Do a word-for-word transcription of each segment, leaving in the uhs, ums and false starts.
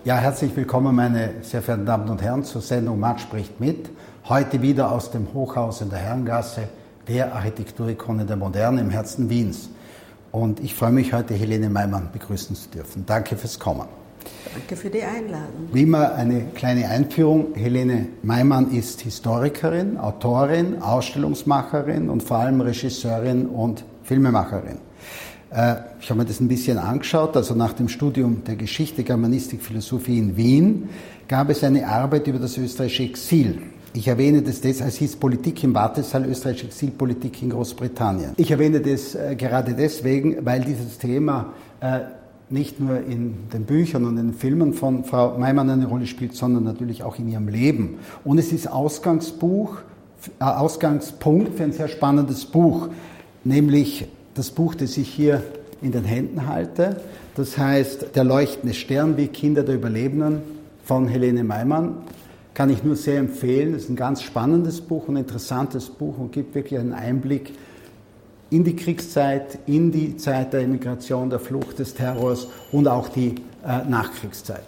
Ja, herzlich willkommen, meine sehr verehrten Damen und Herren, zur Sendung Matt spricht mit. Heute wieder aus dem Hochhaus in der Herrengasse, der Architekturikone der Moderne im Herzen Wiens. Und ich freue mich, heute Helene Maimann begrüßen zu dürfen. Danke fürs Kommen. Danke für die Einladung. Wie immer eine kleine Einführung. Helene Maimann ist Historikerin, Autorin, Ausstellungsmacherin und vor allem Regisseurin und Filmemacherin. Ich habe mir das ein bisschen angeschaut. Also nach dem Studium der Geschichte, Germanistik, Philosophie in Wien gab es eine Arbeit über das österreichische Exil. Ich erwähne das deshalb, es hieß Politik im Wartesaal, österreichische Exilpolitik in Großbritannien. Ich erwähne das äh, gerade deswegen, weil dieses Thema äh, nicht nur in den Büchern und in den Filmen von Frau Maimann eine Rolle spielt, sondern natürlich auch in ihrem Leben. Und es ist Ausgangsbuch, äh, Ausgangspunkt für ein sehr spannendes Buch, nämlich das Buch, das ich hier in den Händen halte. Das heißt Der leuchtende Stern, wie Kinder der Überlebenden von Helene Maimann. Kann ich nur sehr empfehlen. Es ist ein ganz spannendes Buch, ein interessantes Buch und gibt wirklich einen Einblick in die Kriegszeit, in die Zeit der Emigration, der Flucht, des Terrors und auch die äh, Nachkriegszeit.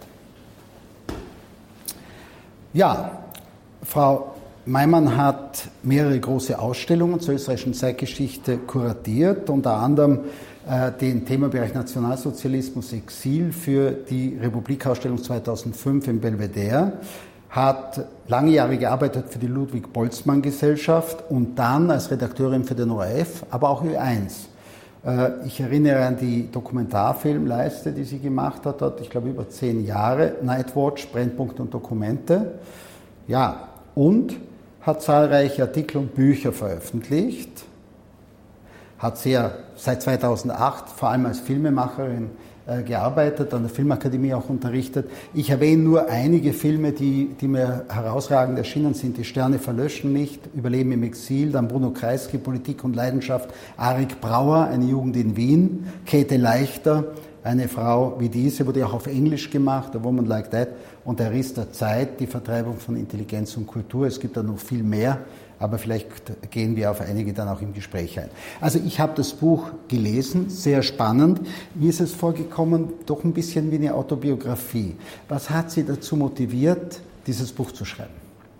Ja, Frau Maimann hat mehrere große Ausstellungen zur österreichischen Zeitgeschichte kuratiert, unter anderem äh, den Themenbereich Nationalsozialismus, Exil für die Republikausstellung zweitausendfünf im Belvedere. Hat lange Jahre gearbeitet für die Ludwig-Boltzmann-Gesellschaft und dann als Redakteurin für den O R F, aber auch Ö eins. Ich erinnere an die Dokumentarfilmleiste, die sie gemacht hat, dort, ich glaube, über zehn Jahre, Nightwatch, Brennpunkt und Dokumente. Ja, und hat zahlreiche Artikel und Bücher veröffentlicht, hat sehr seit zweitausendacht vor allem als Filmemacherin gearbeitet, an der Filmakademie auch unterrichtet. Ich erwähne nur einige Filme, die, die mir herausragend erschienen sind. Die Sterne verlöschen nicht, Überleben im Exil, dann Bruno Kreisky, Politik und Leidenschaft, Arik Brauer, Eine Jugend in Wien, Käthe Leichter, Eine Frau wie diese, wurde auch auf Englisch gemacht, A Woman Like That, und Der Riss der Zeit, die Vertreibung von Intelligenz und Kultur. Es gibt da noch viel mehr, aber vielleicht gehen wir auf einige dann auch im Gespräch ein. Also ich habe das Buch gelesen, sehr spannend. Mir ist es vorgekommen, doch ein bisschen wie eine Autobiografie. Was hat Sie dazu motiviert, dieses Buch zu schreiben?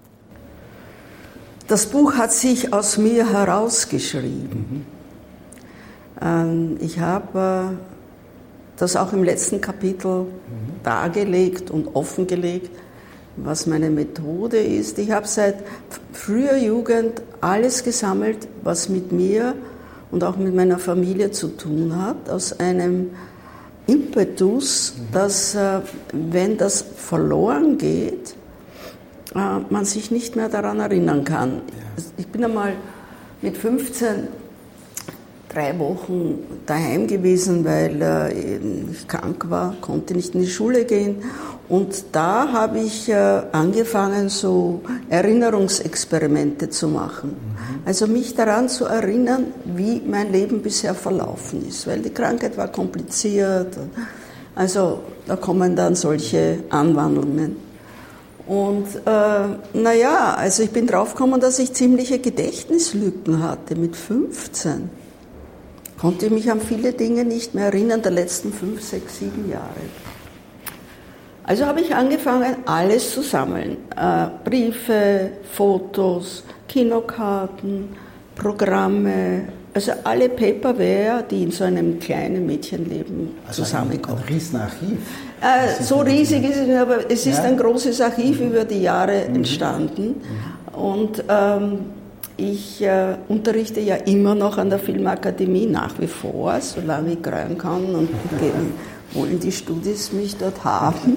Das Buch hat sich aus mir herausgeschrieben. Mhm. Ich habe das auch im letzten Kapitel mhm. dargelegt und offengelegt, was meine Methode ist. Ich habe seit früher Jugend alles gesammelt, was mit mir und auch mit meiner Familie zu tun hat, aus einem Impetus, mhm. dass, äh, wenn das verloren geht, äh, man sich nicht mehr daran erinnern kann. Ja. Ich bin einmal mit fünfzehn drei Wochen daheim gewesen, weil äh, ich krank war, konnte nicht in die Schule gehen. Und da habe ich äh, angefangen, so Erinnerungsexperimente zu machen. Mhm. Also mich daran zu erinnern, wie mein Leben bisher verlaufen ist, weil die Krankheit war kompliziert. Also da kommen dann solche Anwandlungen. Und äh, naja, also ich bin draufgekommen, dass ich ziemliche Gedächtnislücken hatte mit fünfzehn. Konnte mich an viele Dinge nicht mehr erinnern, der letzten fünf, sechs, sieben Jahre. Also habe ich angefangen, alles zu sammeln. Äh, Briefe, Fotos, Kinokarten, Programme, also alle Paperware, die in so einem kleinen Mädchenleben also zusammenkommen. Ein, ein Riesenarchiv. Äh, so riesig ist es, aber es ist ja. ein großes Archiv mhm. über die Jahre mhm. entstanden. Mhm. Und ähm, ich äh, unterrichte ja immer noch an der Filmakademie, nach wie vor, solange ich greifen kann und wollen die Studis mich dort haben.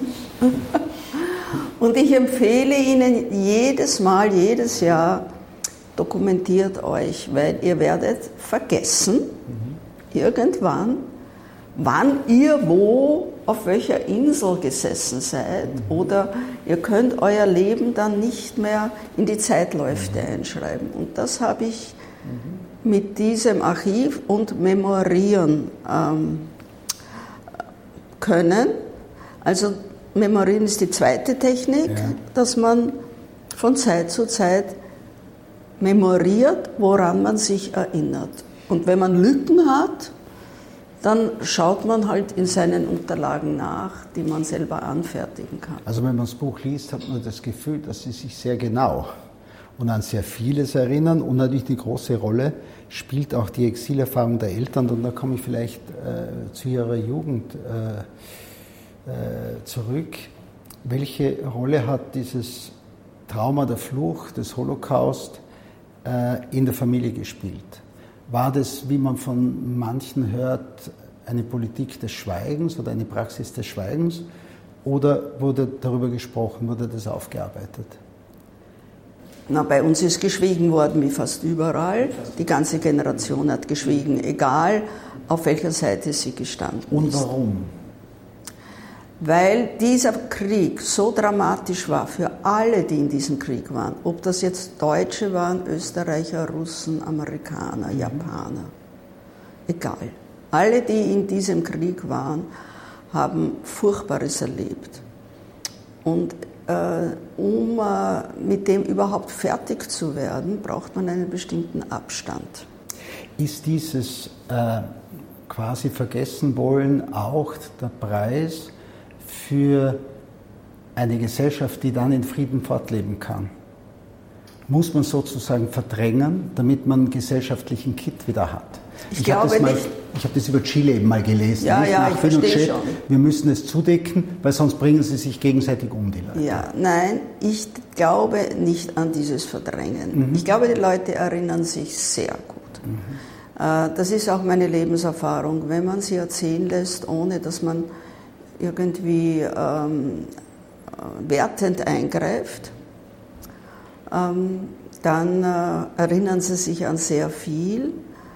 Und ich empfehle Ihnen jedes Mal, jedes Jahr, dokumentiert euch, weil ihr werdet vergessen, mhm. irgendwann, wann ihr wo, auf welcher Insel gesessen seid, mhm. oder ihr könnt euer Leben dann nicht mehr in die Zeitläufe mhm. einschreiben. Und das habe ich mhm. mit diesem Archiv und Memorieren ähm, können. Also Memorieren ist die zweite Technik, ja. dass man von Zeit zu Zeit memoriert, woran man sich erinnert. Und wenn man Lücken hat, dann schaut man halt in seinen Unterlagen nach, die man selber anfertigen kann. Also wenn man das Buch liest, hat man das Gefühl, dass Sie sich sehr genau und an sehr vieles erinnern. Und natürlich eine große Rolle spielt auch die Exilerfahrung der Eltern. Und da komme ich vielleicht äh, zu Ihrer Jugend äh, äh, zurück. Welche Rolle hat dieses Trauma der Flucht, des Holocaust äh, in der Familie gespielt? War das, wie man von manchen hört, eine Politik des Schweigens oder eine Praxis des Schweigens? Oder wurde darüber gesprochen, wurde das aufgearbeitet? Na, bei uns ist geschwiegen worden, wie fast überall. Die ganze Generation hat geschwiegen, egal auf welcher Seite sie gestanden ist. Und warum? Weil dieser Krieg so dramatisch war für alle, die in diesem Krieg waren. Ob das jetzt Deutsche waren, Österreicher, Russen, Amerikaner, mhm. Japaner. Egal. Alle, die in diesem Krieg waren, haben Furchtbares erlebt. Und äh, um äh, mit dem überhaupt fertig zu werden, braucht man einen bestimmten Abstand. Ist dieses äh, quasi vergessen wollen auch der Preis für eine Gesellschaft, die dann in Frieden fortleben kann? Muss man sozusagen verdrängen, damit man einen gesellschaftlichen Kit wieder hat? Ich, ich glaube habe das, nicht. Ich habe das über Chile eben mal gelesen. Ja, nicht? ja, Nach ich verstehe schon. Wir müssen es zudecken, weil sonst bringen sie sich gegenseitig um, die Leute. Ja, nein, ich glaube nicht an dieses Verdrängen. Mhm. Ich glaube, die Leute erinnern sich sehr gut. Mhm. Das ist auch meine Lebenserfahrung. Wenn man sie erzählen lässt, ohne dass man irgendwie ähm, wertend eingreift, ähm, dann äh, erinnern sie sich an sehr viel.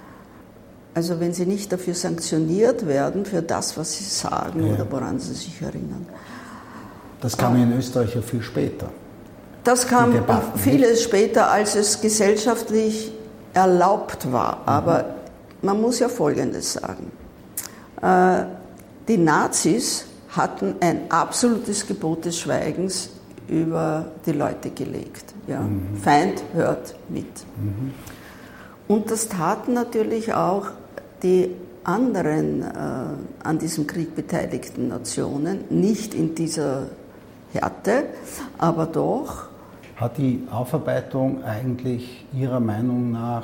Also wenn sie nicht dafür sanktioniert werden, für das, was sie sagen ja. oder woran sie sich erinnern. Das kam äh, in Österreich ja viel später. Das kam vieles später, als es gesellschaftlich erlaubt war. Mhm. Aber man muss ja Folgendes sagen. Äh, die Nazis hatten ein absolutes Gebot des Schweigens über die Leute gelegt. Ja. Mhm. Feind hört mit. Mhm. Und das taten natürlich auch die anderen äh, an diesem Krieg beteiligten Nationen, nicht in dieser Härte, aber doch. Hat die Aufarbeitung eigentlich Ihrer Meinung nach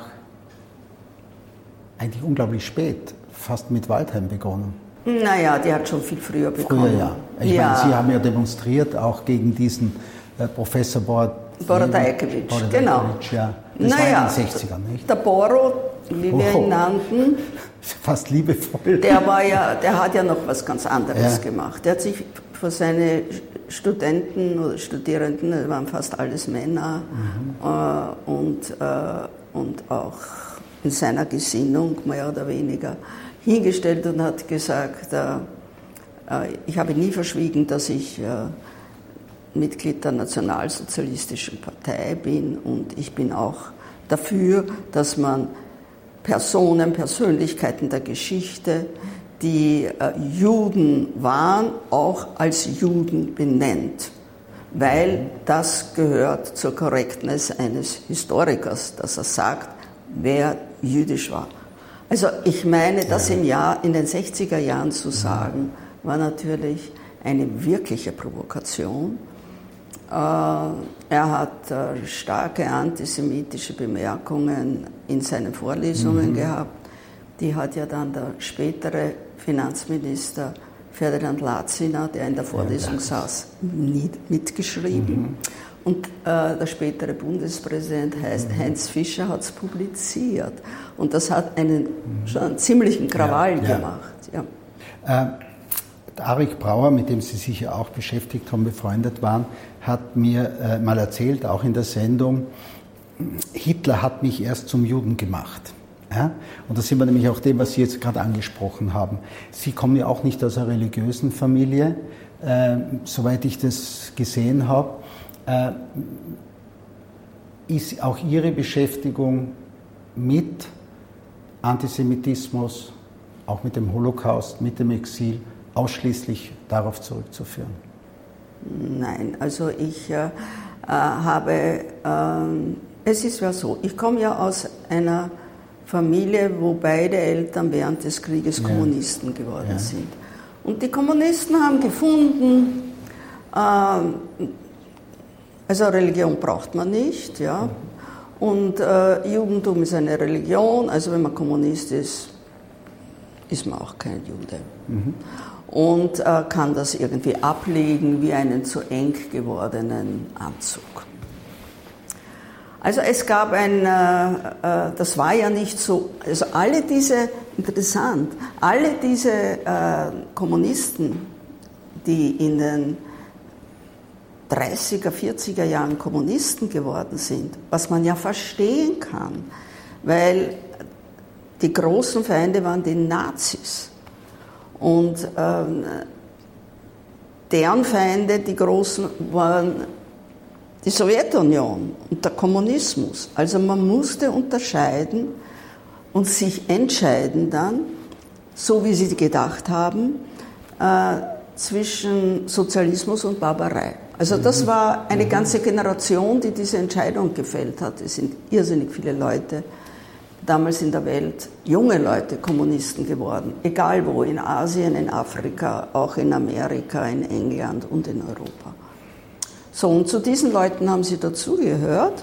eigentlich unglaublich spät, fast mit Waldheim begonnen? Naja, die hat schon viel früher begonnen. Früher, ja. Ich ja. meine, Sie haben ja demonstriert, auch gegen diesen äh, Professor Borodajkiewicz, genau. Ja. Das naja, war in den sechzigern, nicht? Der Boro, wie wir oh. ihn nannten, fast liebevoll. Der, war ja, der hat ja noch was ganz anderes ja. gemacht. Der hat sich für seine Studenten oder Studierenden, das waren fast alles Männer, mhm. äh, und, äh, und auch in seiner Gesinnung mehr oder weniger hingestellt und hat gesagt, äh, ich habe nie verschwiegen, dass ich äh, Mitglied der Nationalsozialistischen Partei bin und ich bin auch dafür, dass man Personen, Persönlichkeiten der Geschichte, die äh, Juden waren, auch als Juden benennt, weil das gehört zur Korrektness eines Historikers, dass er sagt, wer jüdisch war. Also ich meine, das im Jahr, in den sechziger Jahren zu sagen, war natürlich eine wirkliche Provokation. Äh, er hat äh, starke antisemitische Bemerkungen in seinen Vorlesungen mhm. gehabt. Die hat ja dann der spätere Finanzminister Ferdinand Latziner, der in der Vorlesung ja, saß, mit, mitgeschrieben. Mhm. Und äh, der spätere Bundespräsident heißt mhm. Heinz Fischer hat es publiziert. Und das hat einen mhm. schon einen ziemlichen Krawall ja, ja. gemacht. Ja. Äh, Arik Brauer, mit dem Sie sich ja auch beschäftigt haben, befreundet waren, hat mir äh, mal erzählt, auch in der Sendung, Hitler hat mich erst zum Juden gemacht. Ja? Und da sind wir nämlich auch dem, was Sie jetzt gerade angesprochen haben. Sie kommen ja auch nicht aus einer religiösen Familie, äh, soweit ich das gesehen habe. Äh, ist auch Ihre Beschäftigung mit Antisemitismus, auch mit dem Holocaust, mit dem Exil, ausschließlich darauf zurückzuführen? Nein, also ich äh, habe, äh, es ist ja so, ich komme ja aus einer Familie, wo beide Eltern während des Krieges ja. Kommunisten geworden ja. sind. Und die Kommunisten haben gefunden, äh, also Religion braucht man nicht, ja. Und äh, Judentum ist eine Religion, also wenn man Kommunist ist, ist man auch kein Jude. Mhm. Und äh, kann das irgendwie ablegen wie einen zu eng gewordenen Anzug. Also es gab ein, äh, äh, das war ja nicht so, also alle diese, interessant, alle diese äh, Kommunisten, die in den dreißiger, vierziger Jahren Kommunisten geworden sind, was man ja verstehen kann, weil die großen Feinde waren die Nazis und ähm, deren Feinde, die großen, waren die Sowjetunion und der Kommunismus. Also man musste unterscheiden und sich entscheiden dann, so wie sie gedacht haben, äh, zwischen Sozialismus und Barbarei. Also das war eine ganze Generation, die diese Entscheidung gefällt hat. Es sind irrsinnig viele Leute damals in der Welt, junge Leute, Kommunisten geworden. Egal wo, in Asien, in Afrika, auch in Amerika, in England und in Europa. So, und zu diesen Leuten haben sie dazugehört.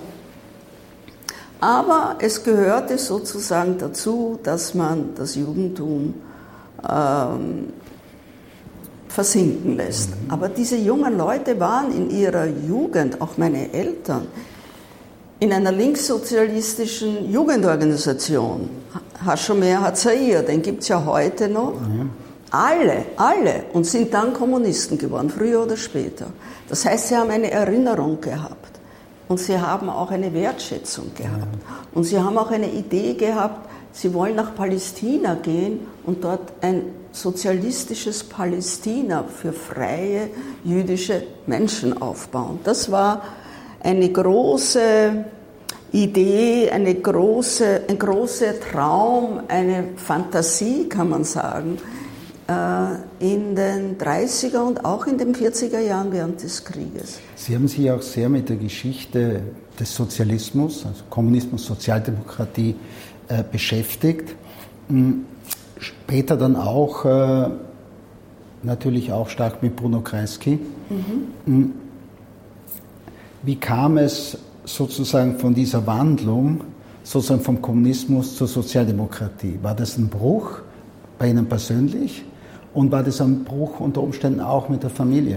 Aber es gehörte sozusagen dazu, dass man das Judentum ähm, versinken lässt. Aber diese jungen Leute waren in ihrer Jugend, auch meine Eltern, in einer linkssozialistischen Jugendorganisation. Hashomer Hatzair, den gibt es ja heute noch. Mhm. Alle, alle. Und sind dann Kommunisten geworden, früher oder später. Das heißt, sie haben eine Erinnerung gehabt. Und sie haben auch eine Wertschätzung gehabt. Ja. Und sie haben auch eine Idee gehabt, sie wollen nach Palästina gehen und dort ein sozialistisches Palästina für freie jüdische Menschen aufbauen. Das war eine große Idee, eine große, ein großer Traum, eine Fantasie, kann man sagen, in den dreißiger und auch in den vierziger Jahren während des Krieges. Sie haben sich auch sehr mit der Geschichte des Sozialismus, also Kommunismus, Sozialdemokratie, äh, beschäftigt. Später dann auch äh, natürlich auch stark mit Bruno Kreisky. Mhm. Wie kam es sozusagen von dieser Wandlung, sozusagen vom Kommunismus zur Sozialdemokratie? War das ein Bruch bei Ihnen persönlich? Und war das ein Bruch unter Umständen auch mit der Familie?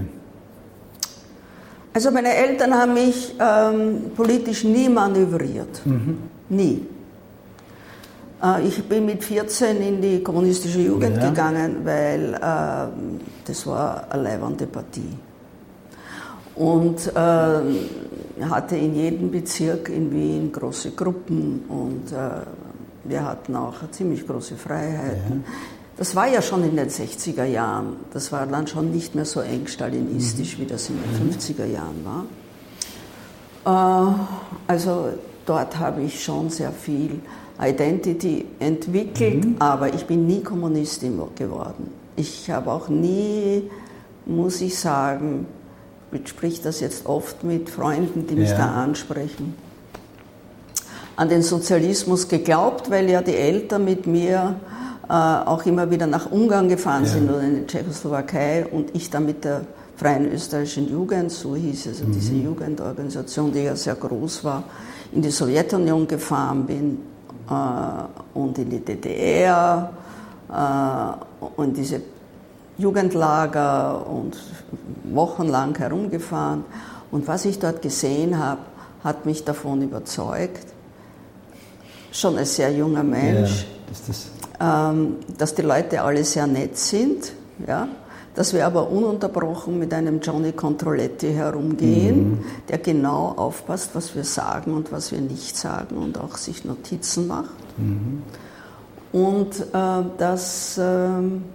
Also meine Eltern haben mich ähm, politisch nie manövriert. Mhm. Nie. Äh, ich bin mit vierzehn in die kommunistische Jugend ja. gegangen, weil äh, das war eine leibende Partie. Und äh, hatte in jedem Bezirk in Wien große Gruppen und äh, wir hatten auch ziemlich große Freiheiten. Ja. Das war ja schon in den sechziger Jahren. Das war dann schon nicht mehr so eng stalinistisch, mhm. wie das in den fünfziger Jahren war. Äh, also dort habe ich schon sehr viel Identity entwickelt, mhm. aber ich bin nie Kommunistin geworden. Ich habe auch nie, muss ich sagen, ich spreche das jetzt oft mit Freunden, die mich ja. da ansprechen, an den Sozialismus geglaubt, weil ja die Eltern mit mir äh, auch immer wieder nach Ungarn gefahren ja. sind oder in die Tschechoslowakei und ich dann mit der Freien Österreichischen Jugend, so hieß es, also mhm. diese Jugendorganisation, die ja sehr groß war, in die Sowjetunion gefahren bin äh, und in die D D R äh, und diese Jugendlager und wochenlang herumgefahren. Und was ich dort gesehen habe, hat mich davon überzeugt, schon als sehr junger Mensch, ja, das das ähm, dass die Leute alle sehr nett sind, ja, dass wir aber ununterbrochen mit einem Johnny Controletti herumgehen, mhm. der genau aufpasst, was wir sagen und was wir nicht sagen und auch sich Notizen macht. Mhm. Und äh, dass, äh,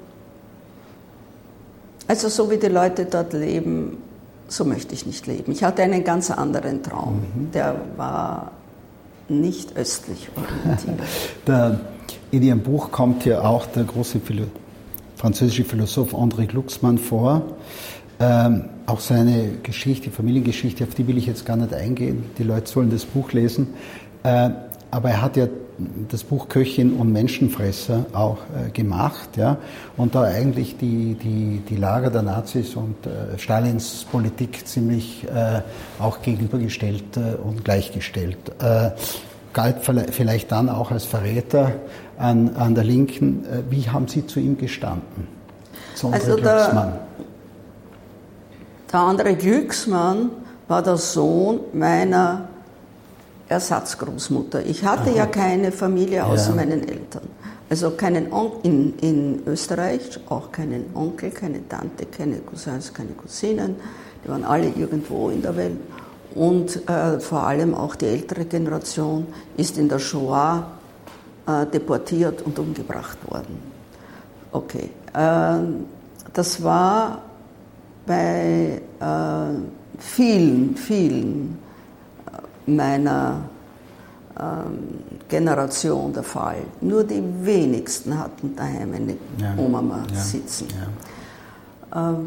also so wie die Leute dort leben, so möchte ich nicht leben. Ich hatte einen ganz anderen Traum, mhm. der war nicht östlich orientiert. Der, in Ihrem Buch kommt ja auch der große Philo- französische Philosoph André Glucksmann vor. Ähm, auch seine Geschichte, Familiengeschichte, auf die will ich jetzt gar nicht eingehen. Die Leute sollen das Buch lesen. Äh, aber er hat ja das Buch Köchin und Menschenfresser auch äh, gemacht, ja, und da eigentlich die, die, die Lager der Nazis und äh, Stalins Politik ziemlich äh, auch gegenübergestellt äh, und gleichgestellt. Äh, galt vielleicht dann auch als Verräter an, an der Linken. Äh, wie haben Sie zu ihm gestanden? Zu also der, der andere Glücksmann war der Sohn meiner Ersatzgroßmutter. Ich hatte Aha. ja keine Familie außer ja. meinen Eltern. Also keinen Onkel in, in Österreich, auch keinen Onkel, keine Tante, keine Cousins, keine Cousinen. Die waren alle irgendwo in der Welt. Und äh, vor allem auch die ältere Generation ist in der Shoah äh, deportiert und umgebracht worden. Okay. Äh, das war bei äh, vielen, vielen meiner ähm, Generation der Fall. Nur die wenigsten hatten daheim eine ja. Oma ja. sitzen. Ja. Ähm,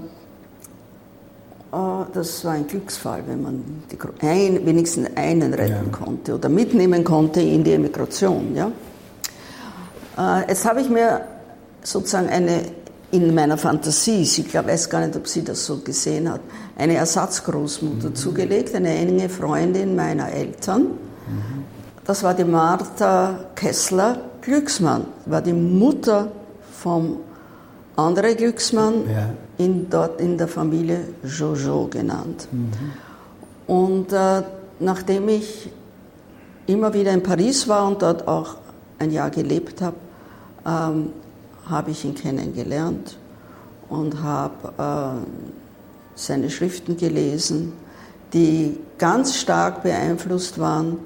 äh, das war ein Glücksfall, wenn man die, ein, wenigstens einen retten ja. konnte oder mitnehmen konnte in die Emigration. Ja? Äh, jetzt habe ich mir sozusagen eine, in meiner Fantasie, ich weiß gar nicht, ob sie das so gesehen hat, eine Ersatzgroßmutter mhm. zugelegt, eine enge Freundin meiner Eltern. Mhm. Das war die Martha Kessler-Glücksmann, war die Mutter vom anderen Glücksmann, ja. in, dort in der Familie Jojo genannt. Mhm. Und äh, nachdem ich immer wieder in Paris war und dort auch ein Jahr gelebt habe, ähm, habe ich ihn kennengelernt und habe äh, seine Schriften gelesen, die ganz stark beeinflusst waren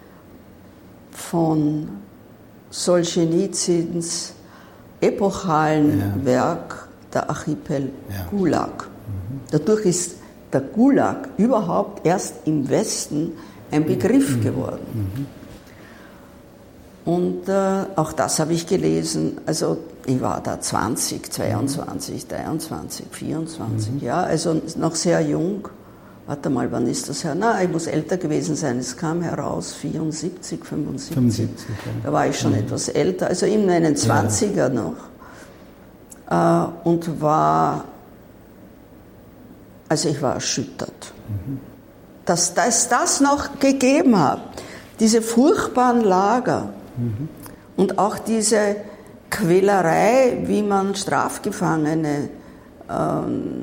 von Solschenitsyns epochalen ja. Werk Der Archipel ja. Gulag. Mhm. Dadurch ist der Gulag überhaupt erst im Westen ein Begriff mhm. geworden. Mhm. Und äh, auch das habe ich gelesen. Also ich war da zwanzig, zweiundzwanzig, dreiundzwanzig, vierundzwanzig, mhm. ja, also noch sehr jung. Warte mal, wann ist das her? Na, ich muss älter gewesen sein. Es kam heraus vierundsiebzig, fünfundsiebzig. fünfundsiebzig ja. Da war ich schon mhm. etwas älter, also in meinen zwanziger ja. noch. Äh, und war, also ich war erschüttert. Mhm. Dass es das noch gegeben hat, diese furchtbaren Lager mhm. und auch diese Quälerei, wie man Strafgefangene ähm,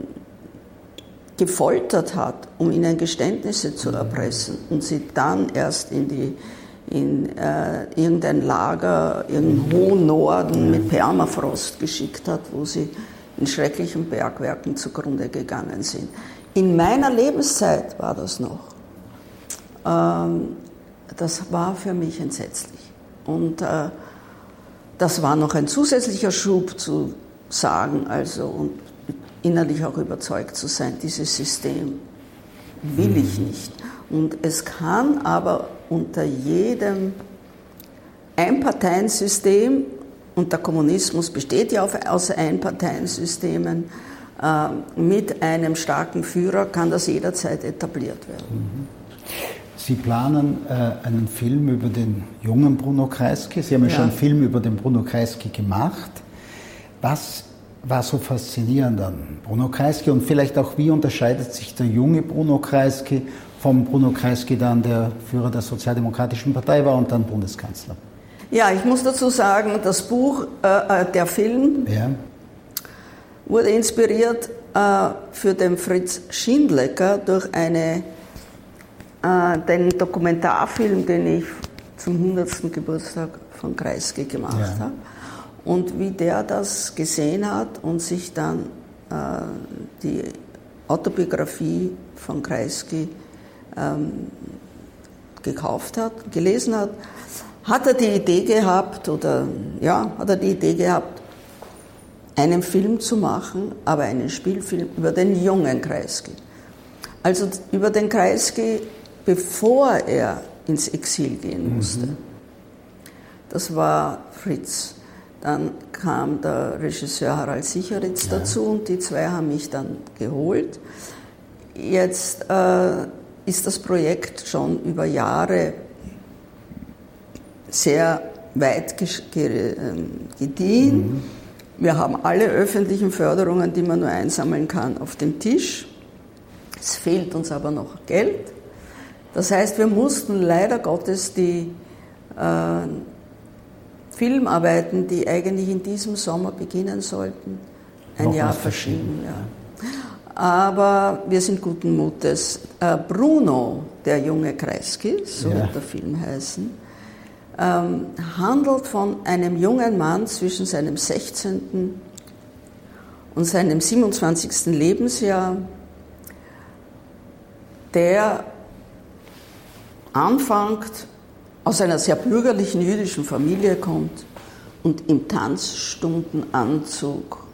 gefoltert hat, um ihnen Geständnisse zu erpressen und sie dann erst in, die, in äh, irgendein Lager, im hohen Norden mit Permafrost geschickt hat, wo sie in schrecklichen Bergwerken zugrunde gegangen sind. In meiner Lebenszeit war das noch. Ähm, das war für mich entsetzlich. Und äh, das war noch ein zusätzlicher Schub zu sagen, also und innerlich auch überzeugt zu sein, dieses System will ich nicht. Und es kann aber unter jedem Einparteiensystem, und der Kommunismus besteht ja aus Einparteiensystemen, äh, mit einem starken Führer kann das jederzeit etabliert werden. Sie planen äh, einen Film über den jungen Bruno Kreisky. Sie haben ja, ja schon einen Film über den Bruno Kreisky gemacht. Was war so faszinierend an Bruno Kreisky und vielleicht auch, wie unterscheidet sich der junge Bruno Kreisky vom Bruno Kreisky, dann der Führer der Sozialdemokratischen Partei war und dann Bundeskanzler? Ja, ich muss dazu sagen, das Buch, äh, der Film, ja. wurde inspiriert äh, für den Fritz Schindlecker durch eine, äh, den Dokumentarfilm, den ich zum hundertsten Geburtstag von Kreisky gemacht ja. habe. Und wie der das gesehen hat und sich dann äh, die Autobiografie von Kreisky ähm, gekauft hat, gelesen hat, hat er die Idee gehabt, oder ja, hat er die Idee gehabt, einen Film zu machen, aber einen Spielfilm über den jungen Kreisky. Also über den Kreisky, bevor er ins Exil gehen musste. Mhm. Das war Fritz. Dann kam der Regisseur Harald Sicheritz ja. dazu und die zwei haben mich dann geholt. Jetzt äh, ist das Projekt schon über Jahre sehr weit gediehen. Mhm. Wir haben alle öffentlichen Förderungen, die man nur einsammeln kann, auf dem Tisch. Es fehlt uns aber noch Geld. Das heißt, wir mussten leider Gottes die äh, Filmarbeiten, die eigentlich in diesem Sommer beginnen sollten, ein noch Jahr verschieben. Ja. Aber wir sind guten Mutes. Äh, Bruno, der junge Kreisky, so ja. wird der Film heißen, ähm, handelt von einem jungen Mann zwischen seinem sechzehnten und seinem siebenundzwanzigsten Lebensjahr, der anfängt, aus einer sehr bürgerlichen jüdischen Familie kommt und im Tanzstundenanzug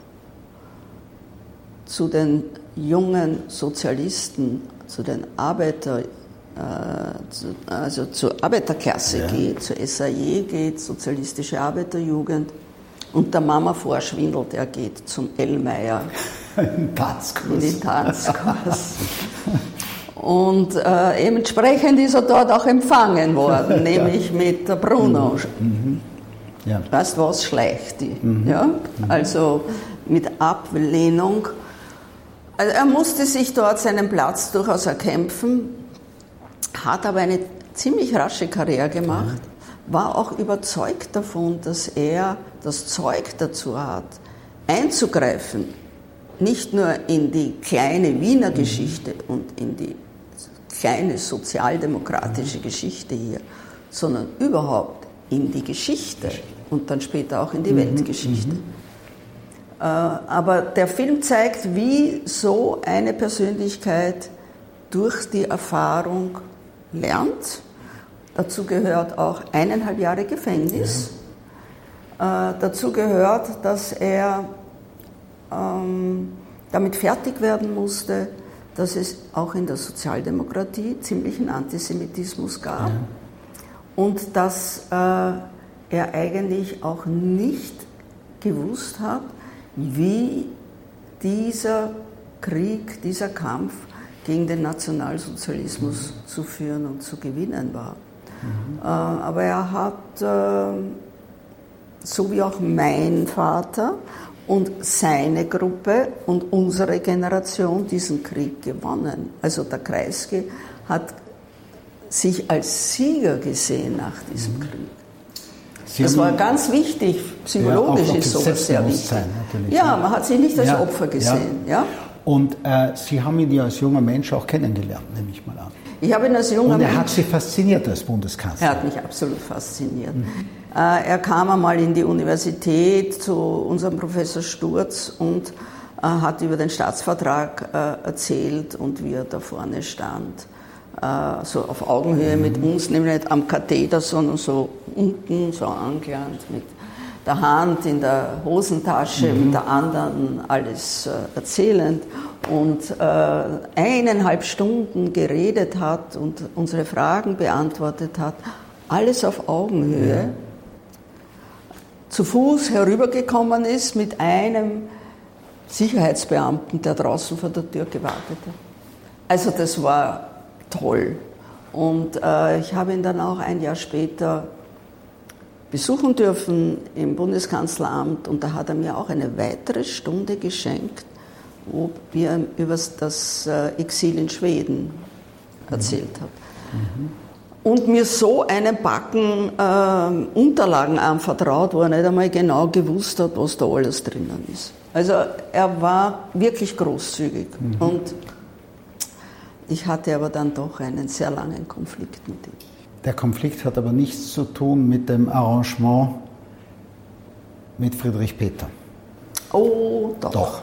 zu den jungen Sozialisten, zu den Arbeiter, äh, zu, also zur Arbeiterklasse ja. geht, zur S A J geht, Sozialistische Arbeiterjugend, und der Mama vorschwindelt, er geht zum Ellmeier in den Tanzkurs. Und äh, entsprechend ist er dort auch empfangen worden, nämlich ja. mit der Bruno. Mhm. Ja. Weißt du was, schleicht die. Mhm. Ja? Also mit Ablehnung. Also er musste sich dort seinen Platz durchaus erkämpfen, hat aber eine ziemlich rasche Karriere gemacht, war auch überzeugt davon, dass er das Zeug dazu hat, einzugreifen, nicht nur in die kleine Wiener Geschichte und in die kleine sozialdemokratische Geschichte hier, sondern überhaupt in die Geschichte und dann später auch in die Weltgeschichte. Aber der Film zeigt, wie so eine Persönlichkeit durch die Erfahrung lernt. Dazu gehört auch eineinhalb Jahre Gefängnis. Ja. Dazu gehört, dass er ähm, damit fertig werden musste, dass es auch in der Sozialdemokratie ziemlichen Antisemitismus gab ja. und dass äh, er eigentlich auch nicht gewusst hat, wie dieser Krieg, dieser Kampf gegen den Nationalsozialismus mhm. zu führen und zu gewinnen war. Mhm. Äh, aber er hat, äh, so wie auch mein Vater und seine Gruppe und unsere Generation, diesen Krieg gewonnen. Also der Kreisky hat sich als Sieger gesehen nach diesem mhm. Krieg. Sie das war ganz wichtig, psychologisch ja, ist sowas sehr wichtig. Ja, man hat sich nicht als ja, Opfer gesehen. Ja. Ja. Und äh, Sie haben ihn ja als junger Mensch auch kennengelernt, nehme ich mal an. Ich habe ihn als junger Mensch... Und er hat Sie fasziniert als Bundeskanzler. Er hat mich absolut fasziniert. Mhm. Äh, er kam einmal in die Universität zu unserem Professor Sturz und äh, hat über den Staatsvertrag äh, erzählt und wie er da vorne stand. Äh, so auf Augenhöhe mhm. mit uns, nämlich nicht am Katheder, sondern so unten, so angelangt, mit der Hand in der Hosentasche, mhm. mit der anderen alles äh, erzählend und äh, eineinhalb Stunden geredet hat und unsere Fragen beantwortet hat, alles auf Augenhöhe, ja. zu Fuß herübergekommen ist mit einem Sicherheitsbeamten, der draußen vor der Tür gewartet hat. Also das war toll. Und äh, ich habe ihn dann auch ein Jahr später besuchen dürfen im Bundeskanzleramt und da hat er mir auch eine weitere Stunde geschenkt, wo er über das Exil in Schweden erzählt hat. Mhm. Und mir so einen Backen äh, Unterlagen anvertraut, wo er nicht einmal genau gewusst hat, was da alles drinnen ist. Also er war wirklich großzügig. Mhm. Und ich hatte aber dann doch einen sehr langen Konflikt mit ihm. Der Konflikt hat aber nichts zu tun mit dem Arrangement mit Friedrich Peter. Oh, doch. Doch.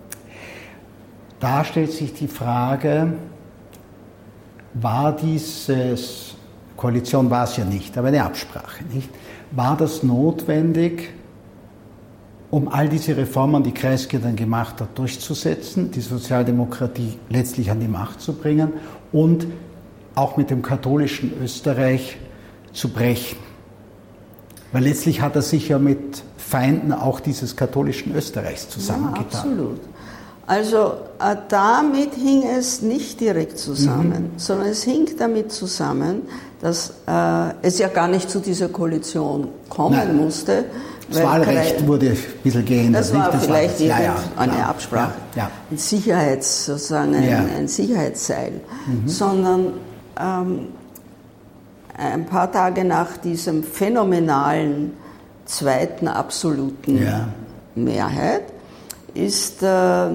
Da stellt sich die Frage, war diese Koalition, war es ja nicht, aber eine Absprache, nicht? War das notwendig, um all diese Reformen, die Kreisky dann gemacht hat, durchzusetzen, die Sozialdemokratie letztlich an die Macht zu bringen und auch mit dem katholischen Österreich zu brechen? Weil letztlich hat er sich ja mit Feinden auch dieses katholischen Österreichs zusammengetan. Ja, absolut. Also äh, damit hing es nicht direkt zusammen, mhm. sondern es hing damit zusammen, dass äh, es ja gar nicht zu dieser Koalition kommen Nein. musste. Das Wahlrecht Kreis, wurde ein bisschen geändert. Das war das vielleicht war das. Ja, ja, eine klar. Absprache, ja, ja. ein Sicherheits, sozusagen ein, ja. ein Sicherheitsseil, mhm. sondern ähm, ein paar Tage nach diesem phänomenalen zweiten absoluten ja. Mehrheit ist äh, äh,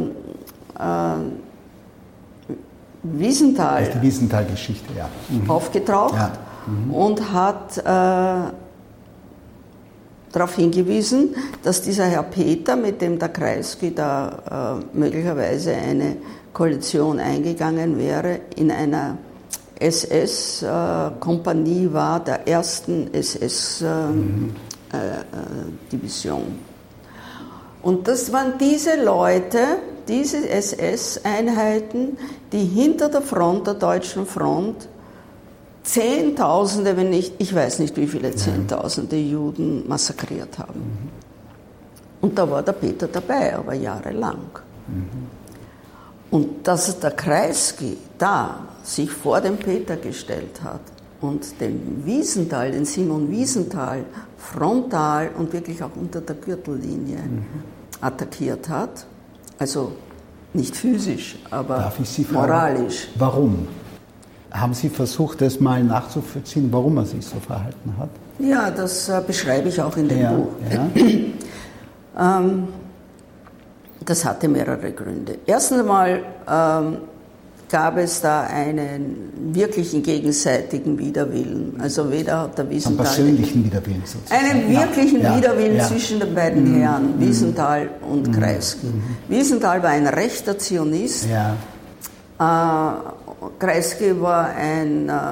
Wiesenthal, die Wiesenthal-Geschichte, ja. mhm. aufgetaucht ja. mhm. und hat äh, darauf hingewiesen, dass dieser Herr Peter, mit dem der Kreisky da äh, möglicherweise eine Koalition eingegangen wäre, in einer S S-Kompanie äh, war, der ersten S S-Division. Äh, mhm. äh, Und das waren diese Leute, diese S S-Einheiten, die hinter der Front, der deutschen Front, Zehntausende, wenn nicht, ich weiß nicht wie viele Zehntausende Juden massakriert haben. Mhm. Und da war der Peter dabei, aber jahrelang. Mhm. Und dass der Kreisky da sich vor den Peter gestellt hat und den Wiesenthal, den Simon Wiesenthal, frontal und wirklich auch unter der Gürtellinie mhm. attackiert hat, also nicht physisch, aber Darf ich Sie fragen, moralisch. Warum? Haben Sie versucht, das mal nachzuvollziehen, warum er sich so verhalten hat? Ja, das äh, beschreibe ich auch in dem ja, Buch. Ja. ähm, das hatte mehrere Gründe. Erstens einmal ähm, gab es da einen wirklichen gegenseitigen Widerwillen. Also weder hat der Wiesenthal... Einen persönlichen Widerwillen sozusagen. Einen wirklichen ja, Widerwillen ja. zwischen den beiden mhm. Herren, Wiesenthal und mhm. Kreisky. Mhm. Wiesenthal war ein rechter Zionist. Ja. Äh, Kreisky war ein, ähm,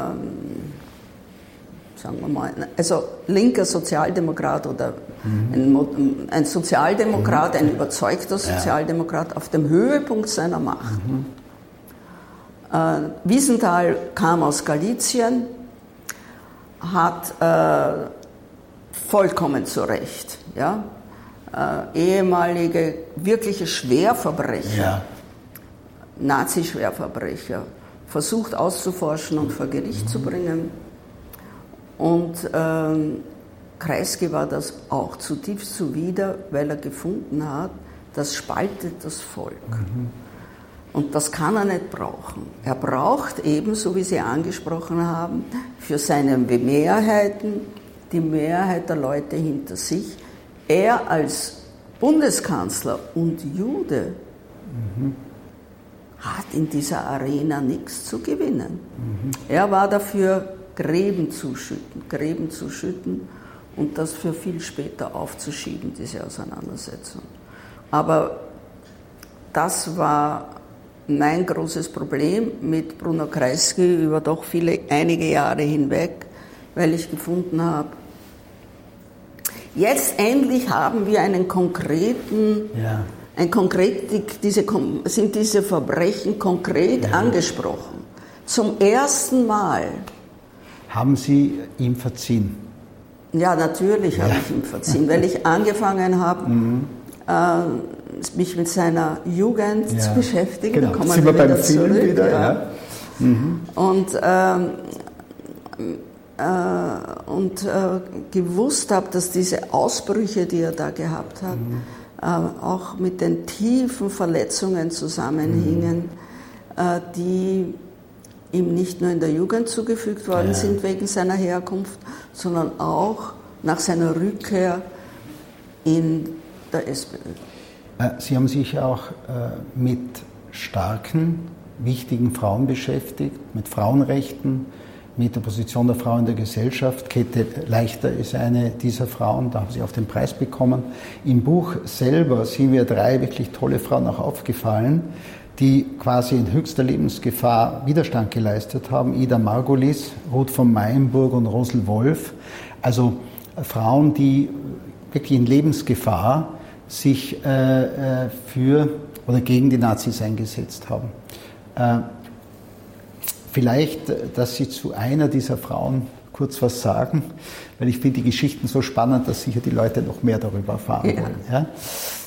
sagen wir mal, also linker Sozialdemokrat oder mhm. ein, ein Sozialdemokrat, mhm. ein überzeugter Sozialdemokrat ja. auf dem Höhepunkt seiner Macht. Mhm. Äh, Wiesenthal kam aus Galizien, hat äh, vollkommen zu Recht, ja, äh, ehemalige wirkliche Schwerverbrecher, ja. Nazi-Schwerverbrecher, versucht auszuforschen und vor Gericht mhm. zu bringen. Und ähm, Kreisky war das auch zutiefst zuwider, weil er gefunden hat, das spaltet das Volk. Mhm. Und das kann er nicht brauchen. Er braucht eben, so wie Sie angesprochen haben, für seine Mehrheiten die Mehrheit der Leute hinter sich. Er als Bundeskanzler und Jude mhm. hat in dieser Arena nichts zu gewinnen. Mhm. Er war dafür, Gräben zu schütten, Gräben zu schütten und das für viel später aufzuschieben, diese Auseinandersetzung. Aber das war mein großes Problem mit Bruno Kreisky über doch viele, einige Jahre hinweg, weil ich gefunden habe, jetzt endlich haben wir einen konkreten, ja. ein konkret, diese, sind diese Verbrechen konkret ja. angesprochen. Zum ersten Mal. Haben Sie ihm verziehen? Ja, natürlich ja. habe ich ihm verziehen, weil ich angefangen habe, mhm. äh, mich mit seiner Jugend ja. zu beschäftigen. Genau. Da kommen sind wir wir beim Film zurück, wieder. Ja. Ja. Mhm. Und, ähm, äh, und äh, gewusst habe, dass diese Ausbrüche, die er da gehabt hat, mhm. äh, auch mit den tiefen Verletzungen zusammenhingen, mhm. äh, die ihm nicht nur in der Jugend zugefügt worden ja. sind wegen seiner Herkunft, sondern auch nach seiner Rückkehr in der SPÖ. Sie haben sich auch mit starken, wichtigen Frauen beschäftigt, mit Frauenrechten, mit der Position der Frau in der Gesellschaft. Käthe Leichter ist eine dieser Frauen, da haben Sie auch den Preis bekommen. Im Buch selber sind mir drei wirklich tolle Frauen auch aufgefallen, die quasi in höchster Lebensgefahr Widerstand geleistet haben. Ida Margulis, Ruth von Meyenburg und Rosel Wolf. Also Frauen, die wirklich in Lebensgefahr sich äh, für oder gegen die Nazis eingesetzt haben. Äh, vielleicht, dass Sie zu einer dieser Frauen kurz was sagen, weil ich finde die Geschichten so spannend, dass sicher die Leute noch mehr darüber erfahren ja. wollen. Ja?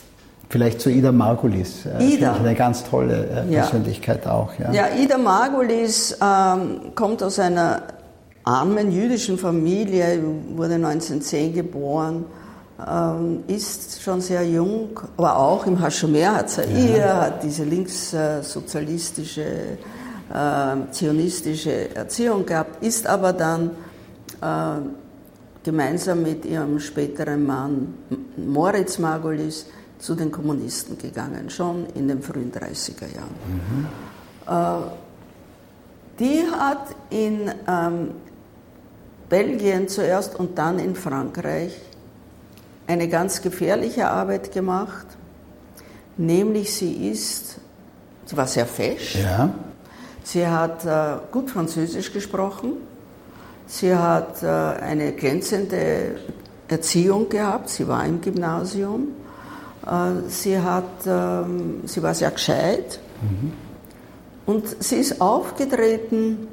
Vielleicht zu Ida Margulis, Ida. eine ganz tolle äh, Persönlichkeit ja. auch. Ja, ja Ida Margulis ähm, kommt aus einer armen jüdischen Familie, wurde neunzehnhundertzehn geboren, ähm, ist schon sehr jung, aber auch im Hashomer Hatzair, ja. hat diese linkssozialistische, äh, zionistische Erziehung gehabt, ist aber dann äh, gemeinsam mit ihrem späteren Mann Moritz Margulis zu den Kommunisten gegangen, schon in den frühen dreißiger Jahren. Mhm. Äh, die hat in ähm, Belgien zuerst und dann in Frankreich eine ganz gefährliche Arbeit gemacht, nämlich sie ist, sie war sehr fesch, ja. sie hat äh, gut Französisch gesprochen, sie hat äh, eine glänzende Erziehung gehabt, sie war im Gymnasium, äh, sie, hat, äh, sie war sehr gescheit mhm. und sie ist aufgetreten.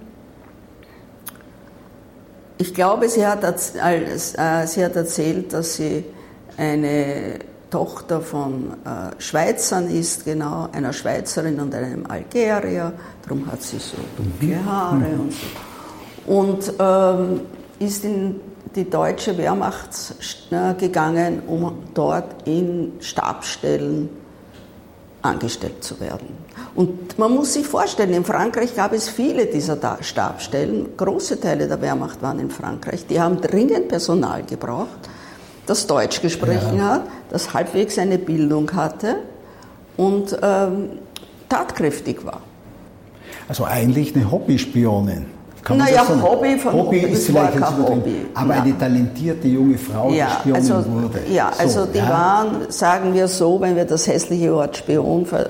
Ich glaube, sie hat, als, äh, sie hat erzählt, dass sie eine Tochter von äh, Schweizern ist, genau, einer Schweizerin und einem Algerier. Darum hat sie so dunkle Haare mhm. und so. Und ähm, ist in die deutsche Wehrmacht äh, gegangen, um dort in Stabsstellen angestellt zu werden. Und man muss sich vorstellen, in Frankreich gab es viele dieser Stabsstellen, große Teile der Wehrmacht waren in Frankreich, die haben dringend Personal gebraucht, das Deutsch gesprochen ja. hat, das halbwegs eine Bildung hatte und ähm, tatkräftig war. Also eigentlich eine Hobbyspionin. Naja, Hobby von Hobby ist vielleicht kein Hobby. Aber ja. eine talentierte junge Frau, ja, die Spionin also, wurde. Ja, so, also die ja. waren, sagen wir so, wenn wir das hässliche Wort Spion äh,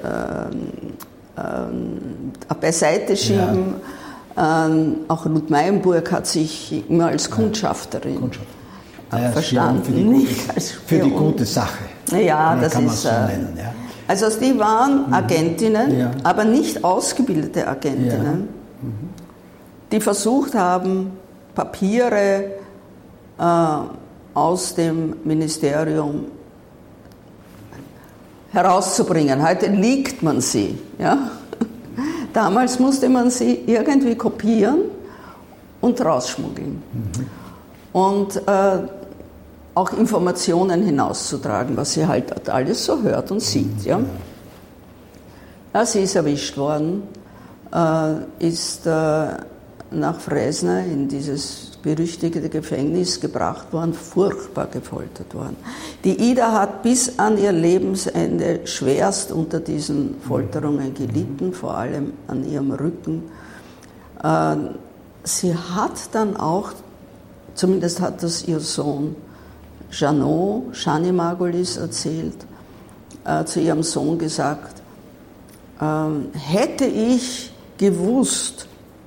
äh, beiseite schieben, ja. äh, auch Ruth Meilenburg hat sich immer als Kundschafterin ja. Kundschaft. ja, verstanden, für die, nicht gute, als für die gute Sache. Ja, das kann man ist... so nennen, ja. Also die waren Agentinnen, ja. aber nicht ausgebildete Agentinnen. Ja. Mhm. Die versucht haben, Papiere äh, aus dem Ministerium herauszubringen. Heute liegt man sie. Ja? Damals musste man sie irgendwie kopieren und rausschmuggeln. Mhm. Und äh, auch Informationen hinauszutragen, was sie halt alles so hört und sieht. Ja? Ja, sie ist erwischt worden, äh, ist... Äh, nach Fresnes in dieses berüchtigte Gefängnis gebracht worden, furchtbar gefoltert worden. Die Ida hat bis an ihr Lebensende schwerst unter diesen Folterungen gelitten, vor allem an ihrem Rücken. Sie hat dann auch, zumindest hat das ihr Sohn Jeannot, Jeanne Margulis erzählt, zu ihrem Sohn gesagt, hätte ich gewusst,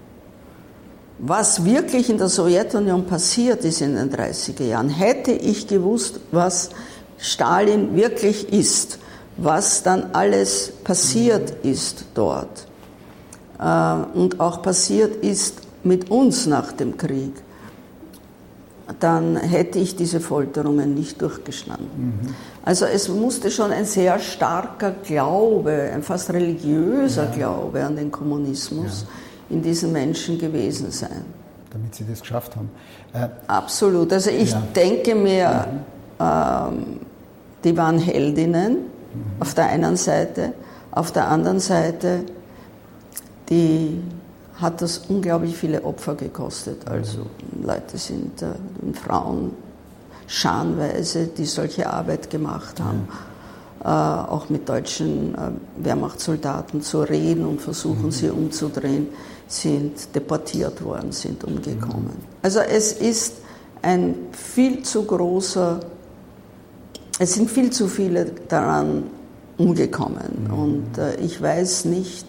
was wirklich in der Sowjetunion passiert ist in den dreißiger Jahren, hätte ich gewusst, was Stalin wirklich ist, was dann alles passiert ist dort äh, und auch passiert ist mit uns nach dem Krieg, dann hätte ich diese Folterungen nicht durchgestanden. Mhm. Also es musste schon ein sehr starker Glaube, ein fast religiöser ja. Glaube an den Kommunismus ja. in diesen Menschen gewesen sein. Damit sie das geschafft haben. Äh, Absolut. Also ich ja. denke mir, mhm. ähm, die waren Heldinnen mhm. auf der einen Seite, auf der anderen Seite, die hat das unglaublich viele Opfer gekostet. Also Leute sind, äh, Frauen scharenweise, die solche Arbeit gemacht haben. Mhm. Äh, auch mit deutschen äh, Wehrmachtssoldaten zu reden und versuchen, mhm. sie umzudrehen, sind deportiert worden, sind umgekommen. Mhm. Also es ist ein viel zu großer, es sind viel zu viele daran umgekommen. Mhm. Und äh, ich weiß nicht,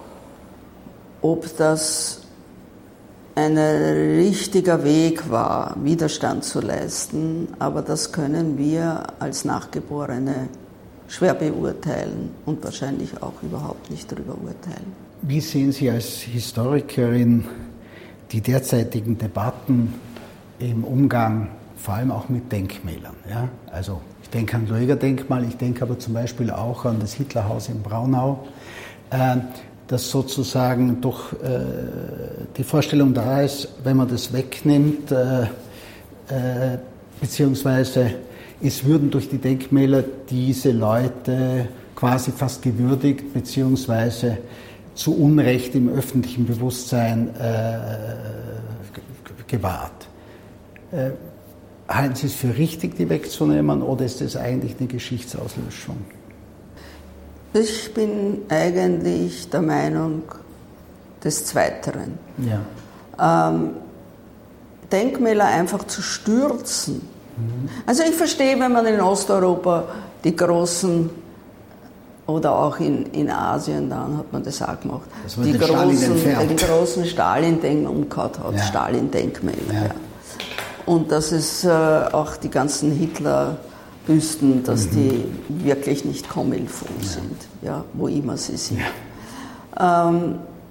ob das ein richtiger Weg war, Widerstand zu leisten, aber das können wir als Nachgeborene schwer beurteilen und wahrscheinlich auch überhaupt nicht darüber urteilen. Wie sehen Sie als Historikerin die derzeitigen Debatten im Umgang vor allem auch mit Denkmälern. Ja? Also ich denke an Lueger-Denkmal, ich denke aber zum Beispiel auch an das Hitlerhaus in Braunau, äh, dass sozusagen doch äh, die Vorstellung da ist, wenn man das wegnimmt, äh, äh, beziehungsweise es würden durch die Denkmäler diese Leute quasi fast gewürdigt, beziehungsweise zu Unrecht im öffentlichen Bewusstsein äh, gewahrt. Äh, halten Sie es für richtig, die wegzunehmen, oder ist das eigentlich eine Geschichtsauslöschung? Ich bin eigentlich der Meinung des Zweiteren. Ja. Ähm, Denkmäler einfach zu stürzen. Mhm. Also ich verstehe, wenn man in Osteuropa die großen, oder auch in, in Asien, dann hat man das auch gemacht, die den großen, den großen Stalin-Denkmal umgehauen hat, ja. Stalin-Denkmäler. Ja. Ja. Und dass es äh, auch die ganzen Hitler-Büsten, dass mhm. die wirklich nicht comme il faut ja. sind, ja, wo immer sie sind. Ja. Ähm,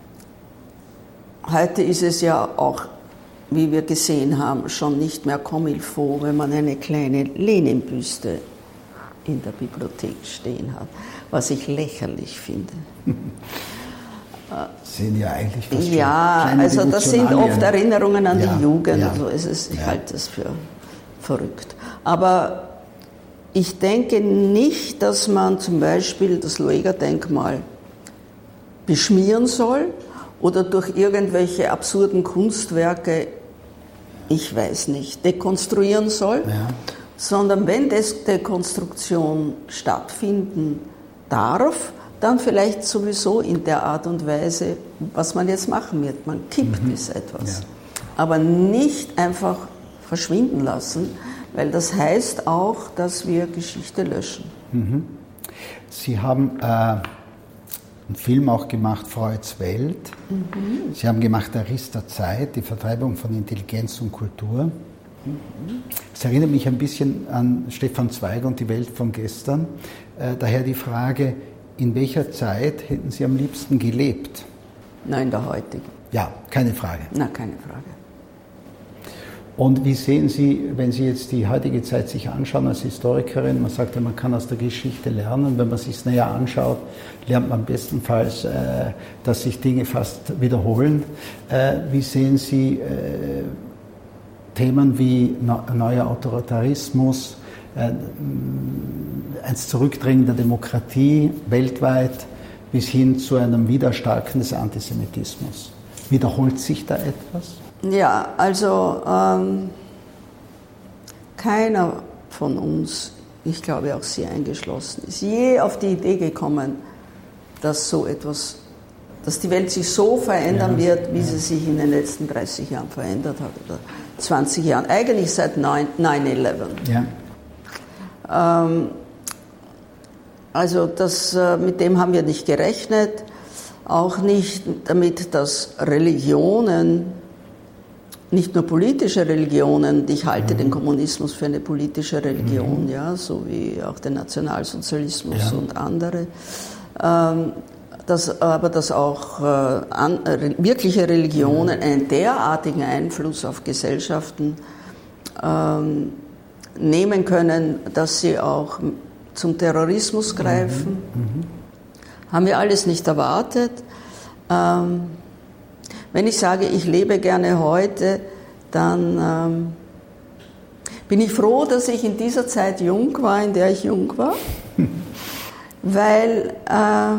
heute ist es ja auch, wie wir gesehen haben, schon nicht mehr comme il faut, wenn man eine kleine Lenin-Büste in der Bibliothek stehen hat, was ich lächerlich finde. Sind ja eigentlich fast Ja, also das sind oft Erinnerungen an ja, die Jugend, ja, also es ist, ich ja. halte das für verrückt. Aber ich denke nicht, dass man zum Beispiel das Lueger-Denkmal beschmieren soll oder durch irgendwelche absurden Kunstwerke, ich weiß nicht, dekonstruieren soll, ja. sondern wenn Dekonstruktion stattfinden darf, dann vielleicht sowieso in der Art und Weise, was man jetzt machen wird. Man kippt mhm. es etwas. Ja. Aber nicht einfach verschwinden lassen, weil das heißt auch, dass wir Geschichte löschen. Mhm. Sie haben äh, einen Film auch gemacht, Freuds Welt. Mhm. Sie haben gemacht Der Riss der Zeit, die Vertreibung von Intelligenz und Kultur. Es mhm. erinnert mich ein bisschen an Stefan Zweig und die Welt von gestern. Äh, daher die Frage, in welcher Zeit hätten Sie am liebsten gelebt? Na, in der heutigen. Ja, keine Frage. Na, keine Frage. Und wie sehen Sie, wenn Sie jetzt die heutige Zeit sich anschauen als Historikerin, man sagt ja, man kann aus der Geschichte lernen, wenn man sich es näher anschaut, lernt man bestenfalls, äh, dass sich Dinge fast wiederholen. Äh, wie sehen Sie äh, Themen wie neuer Autoritarismus, ein Zurückdrängen der Demokratie weltweit bis hin zu einem Wiedererstarken des Antisemitismus? Wiederholt sich da etwas? Ja, also ähm, keiner von uns, ich glaube auch Sie eingeschlossen, ist je auf die Idee gekommen, dass so etwas, dass die Welt sich so verändern ja, wird, wie ja. sie sich in den letzten dreißig Jahren verändert hat oder zwanzig Jahren, eigentlich seit nine eleven. Ja. Ähm, also das, äh, mit dem haben wir nicht gerechnet, auch nicht damit, dass Religionen, nicht nur politische Religionen, ich halte mhm. den Kommunismus für eine politische Religion, mhm. ja, so wie auch den Nationalsozialismus ja. und andere, ähm, dass, aber dass auch äh, an, äh, wirkliche Religionen einen derartigen Einfluss auf Gesellschaften ähm, nehmen können, dass sie auch zum Terrorismus greifen. Mhm. Mhm. Haben wir alles nicht erwartet. Ähm, wenn ich sage, ich lebe gerne heute, dann ähm, bin ich froh, dass ich in dieser Zeit jung war, in der ich jung war, weil äh,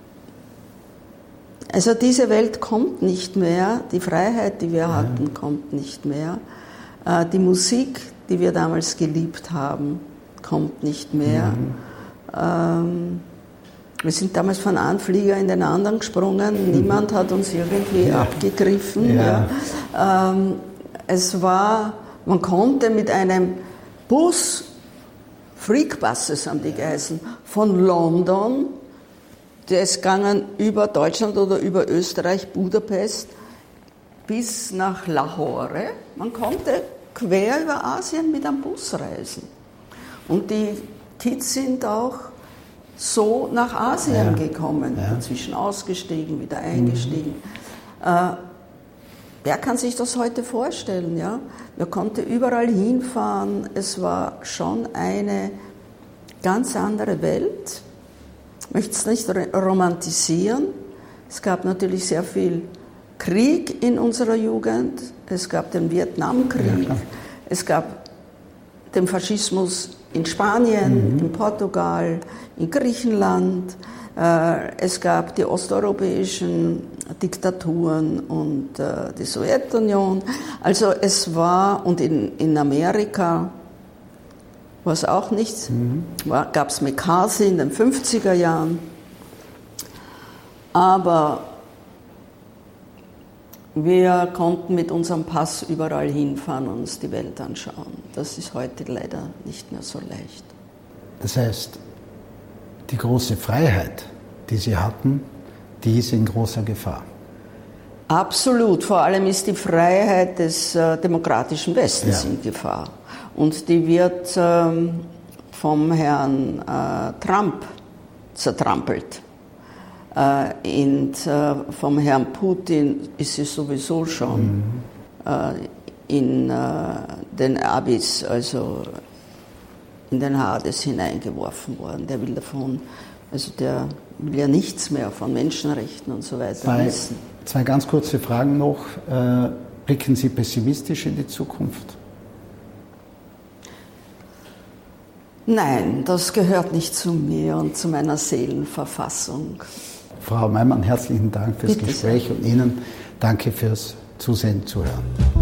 also diese Welt kommt nicht mehr, die Freiheit, die wir ja. hatten, kommt nicht mehr. Äh, die Musik, die wir damals geliebt haben, kommt nicht mehr. Mhm. Ähm, wir sind damals von einem Flieger in den anderen gesprungen, mhm. niemand hat uns irgendwie ja. abgegriffen. Ja. Ja. Ähm, es war, man konnte mit einem Bus, Freakbuses haben die geheißen, von London, der ist gegangen über Deutschland oder über Österreich, Budapest, bis nach Lahore. Man konnte quer über Asien mit einem Bus reisen. Und die Kids sind auch so nach Asien ja. gekommen, ja. inzwischen ausgestiegen, wieder eingestiegen. Mhm. Äh, wer kann sich das heute vorstellen? Ja? Man konnte überall hinfahren. Es war schon eine ganz andere Welt. Ich möchte es nicht romantisieren. Es gab natürlich sehr viel Krieg in unserer Jugend. Es gab den Vietnamkrieg. Ja, es gab den Faschismus in Spanien, mhm. in Portugal, in Griechenland. Es gab die osteuropäischen Diktaturen und die Sowjetunion. Also es war, und in, in Amerika war es auch nichts, mhm. gab es McCarthy in den fünfziger Jahren. Aber wir konnten mit unserem Pass überall hinfahren und uns die Welt anschauen. Das ist heute leider nicht mehr so leicht. Das heißt, die große Freiheit, die Sie hatten, die ist in großer Gefahr. Absolut. Vor allem ist die Freiheit des äh, demokratischen Westens ja. in Gefahr. Und die wird ähm, vom Herrn äh, Trump zertrampelt. Äh, und äh, vom Herrn Putin ist sie sowieso schon mhm. äh, in äh, den Abyss, also in den Hades hineingeworfen worden. Der will davon, also der will ja nichts mehr von Menschenrechten und so weiter zwei, wissen. Zwei ganz kurze Fragen noch. Äh, blicken Sie pessimistisch in die Zukunft? Nein, das gehört nicht zu mir und zu meiner Seelenverfassung. Frau Meimann, herzlichen Dank fürs Bitte Gespräch sehr. Und Ihnen danke fürs Zusehen, Zuhören.